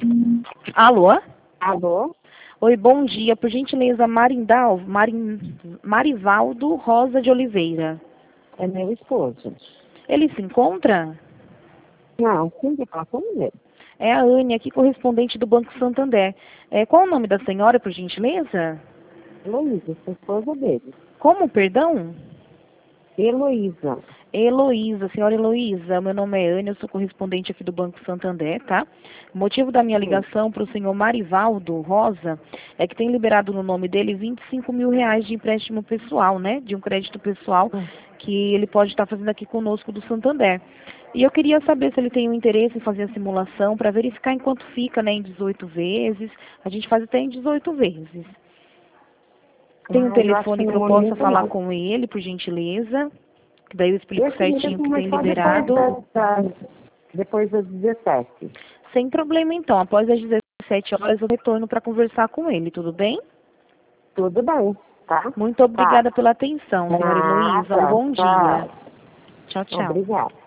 Alô? Alô? Oi, bom dia. Por gentileza, Marivaldo Rosa de Oliveira. É meu esposo. Ele se encontra? Não, quem que fala com ele? É a Anne, aqui correspondente do Banco Santander. Qual o nome da senhora, por gentileza? Heloísa, sou esposa dele. Como, perdão? Heloísa. Heloísa, senhora Heloísa, meu nome é Anne, eu sou correspondente aqui do Banco Santander, tá? O motivo da minha ligação para o senhor Marivaldo Rosa é que tem liberado no nome dele 25 mil reais de empréstimo pessoal, né? De um crédito pessoal que ele pode estar fazendo aqui conosco do Santander. E eu queria saber se ele tem um interesse em fazer a simulação para verificar em quanto fica, né? Em 18 vezes. A gente faz até em 18 vezes. Tem um telefone que eu possa falar com ele, por gentileza? Que daí eu explico certinho o que tem liberado. Depois das 17. Sem problema, então. Após as 17 horas eu retorno para conversar com ele, tudo bem? Tudo bem, tá? Muito obrigada pela atenção, senhora Heloísa. Um bom dia. Tchau, tchau. Obrigada.